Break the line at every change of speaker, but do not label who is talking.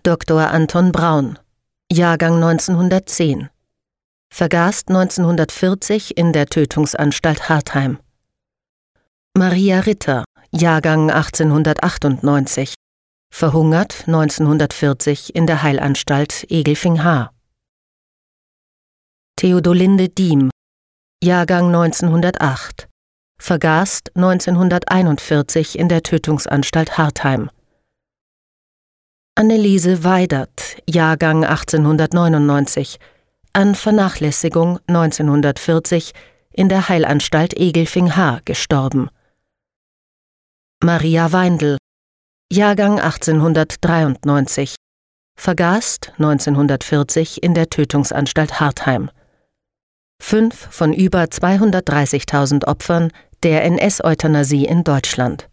Dr. Anton Braun, Jahrgang 1910, vergast 1940 in der Tötungsanstalt Hartheim. Maria Ritter, Jahrgang 1898, verhungert 1940 in der Heilanstalt Egelfing-Haar. Theodolinde Diem, Jahrgang 1908, vergast 1941 in der Tötungsanstalt Hartheim. Anneliese Weidert, Jahrgang 1899, an Vernachlässigung 1940 in der Heilanstalt Egelfing-Haar gestorben. Maria Weindl, Jahrgang 1893, vergast 1940 in der Tötungsanstalt Hartheim. 5 von über 230.000 Opfern der NS-Euthanasie in Deutschland.